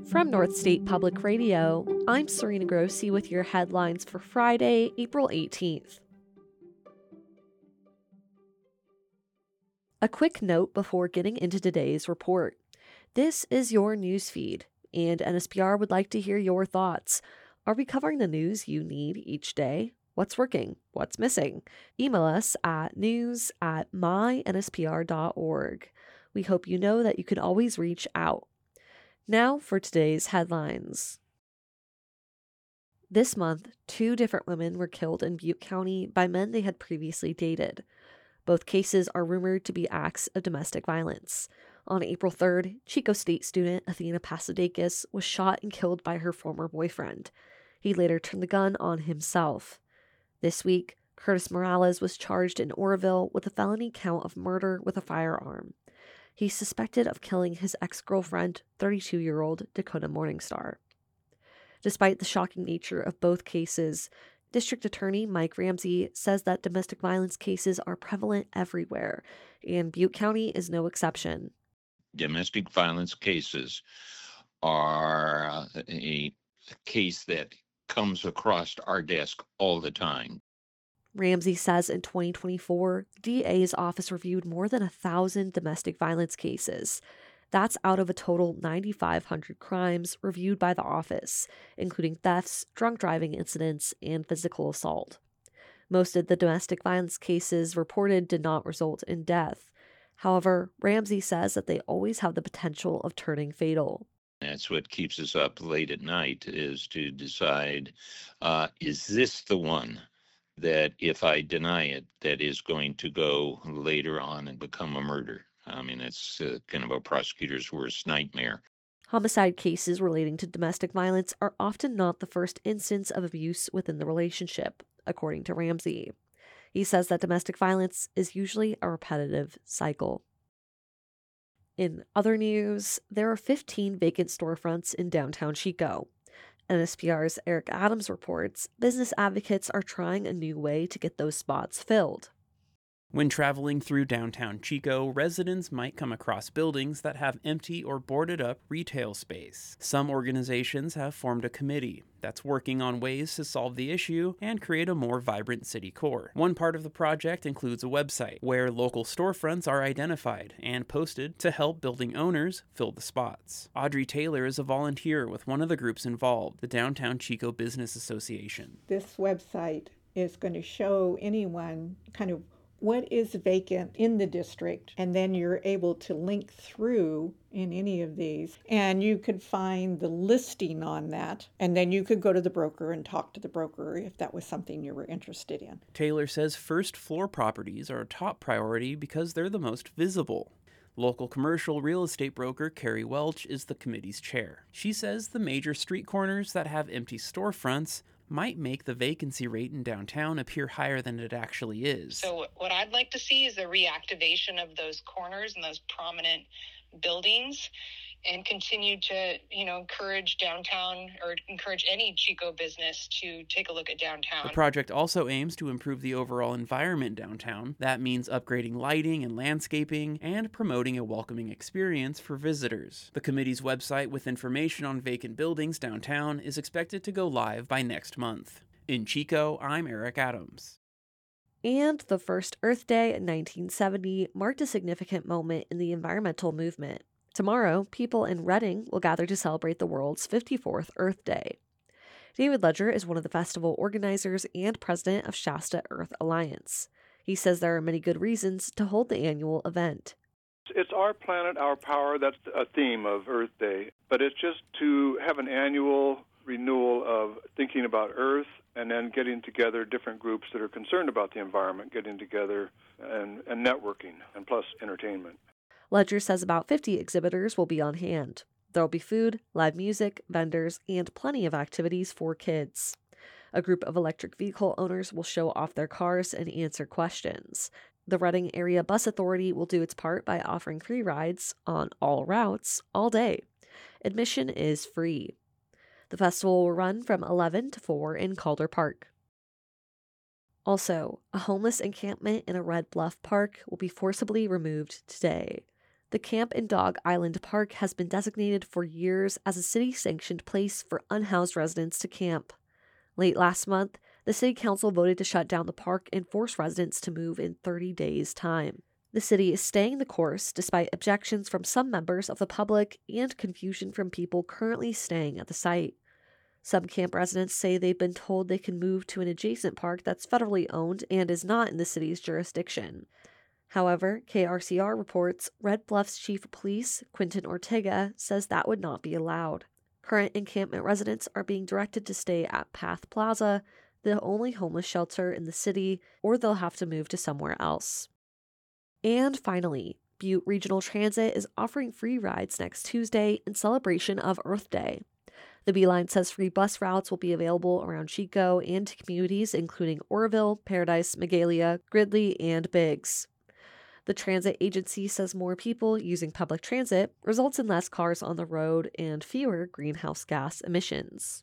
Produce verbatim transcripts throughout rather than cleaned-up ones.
From North State Public Radio, I'm Serena Grossi with your headlines for Friday, April eighteenth. A quick note before getting into today's report. This is your news feed, and N S P R would like to hear your thoughts. Are we covering the news you need each day? What's working? What's missing? Email us at news at my n s p r dot org. We hope you know that you can always reach out. Now for today's headlines. This month, two different women were killed in Butte County by men they had previously dated. Both cases are rumored to be acts of domestic violence. On April third, Chico State student Athena Pasadakis was shot and killed by her former boyfriend. He later turned the gun on himself. This week, Curtis Morales was charged in Oroville with a felony count of murder with a firearm. He's suspected of killing his ex-girlfriend, thirty-two-year-old Dakota Morningstar. Despite the shocking nature of both cases, District Attorney Mike Ramsey says that domestic violence cases are prevalent everywhere, and Butte County is no exception. Domestic violence cases are a case that comes across our desk all the time. Ramsey says in twenty twenty-four, D A's office reviewed more than a thousand domestic violence cases. That's out of a total nine thousand five hundred crimes reviewed by the office, including thefts, drunk driving incidents, and physical assault. Most of the domestic violence cases reported did not result in death. However, Ramsey says that they always have the potential of turning fatal. That's what keeps us up late at night, is to decide, uh, is this the one that if I deny it, that is going to go later on and become a murder? I mean, it's uh, kind of a prosecutor's worst nightmare. Homicide cases relating to domestic violence are often not the first instance of abuse within the relationship, according to Ramsey. He says that domestic violence is usually a repetitive cycle. In other news, there are fifteen vacant storefronts in downtown Chico. N S P R's Eric Adams reports business advocates are trying a new way to get those spots filled. When traveling through downtown Chico, residents might come across buildings that have empty or boarded up retail space. Some organizations have formed a committee that's working on ways to solve the issue and create a more vibrant city core. One part of the project includes a website where local storefronts are identified and posted to help building owners fill the spots. Audrey Taylor is a volunteer with one of the groups involved, the Downtown Chico Business Association. This website is going to show anyone kind of what is vacant in the district, and then you're able to link through in any of these, and you could find the listing on that, and then you could go to the broker and talk to the broker if that was something you were interested in. Taylor says first floor properties are a top priority because they're the most visible. Local commercial real estate broker Carrie Welch is the committee's chair. She says the major street corners that have empty storefronts might make the vacancy rate in downtown appear higher than it actually is. So what I'd like to see is the reactivation of those corners and those prominent buildings, and continue to, you know, encourage downtown, or encourage any Chico business to take a look at downtown. The project also aims to improve the overall environment downtown. That means upgrading lighting and landscaping and promoting a welcoming experience for visitors. The committee's website with information on vacant buildings downtown is expected to go live by next month. In Chico, I'm Eric Adams. And the first Earth Day in nineteen seventy marked a significant moment in the environmental movement. Tomorrow, people in Reading will gather to celebrate the world's fifty-fourth Earth Day. David Ledger is one of the festival organizers and president of Shasta Earth Alliance. He says there are many good reasons to hold the annual event. It's our planet, our power. That's a theme of Earth Day. But it's just to have an annual renewal of thinking about Earth, and then getting together different groups that are concerned about the environment, getting together and, and networking, and plus entertainment. Ledger says about fifty exhibitors will be on hand. There will be food, live music, vendors, and plenty of activities for kids. A group of electric vehicle owners will show off their cars and answer questions. The Reading Area Bus Authority will do its part by offering free rides on all routes all day. Admission is free. The festival will run from eleven to four in Calder Park. Also, a homeless encampment in a Red Bluff park will be forcibly removed today. The Camp and Dog Island Park has been designated for years as a city-sanctioned place for unhoused residents to camp. Late last month, the city council voted to shut down the park and force residents to move in thirty days' time. The city is staying the course despite objections from some members of the public and confusion from people currently staying at the site. Some camp residents say they've been told they can move to an adjacent park that's federally owned and is not in the city's jurisdiction. However, K R C R reports Red Bluff's chief of police, Quentin Ortega, says that would not be allowed. Current encampment residents are being directed to stay at Path Plaza, the only homeless shelter in the city, or they'll have to move to somewhere else. And finally, Butte Regional Transit is offering free rides next Tuesday in celebration of Earth Day. The B-Line says free bus routes will be available around Chico and to communities including Oroville, Paradise, Magalia, Gridley, and Biggs. The transit agency says more people using public transit results in less cars on the road and fewer greenhouse gas emissions.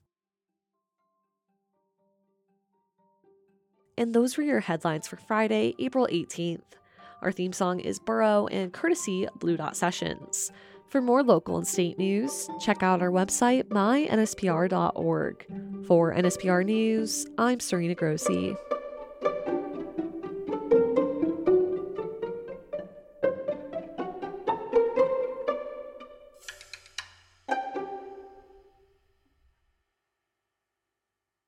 And those were your headlines for Friday, April eighteenth. Our theme song is Burrow and courtesy Blue Dot Sessions. For more local and state news, check out our website, my N S P R dot org. For N S P R News, I'm Serena Grossi.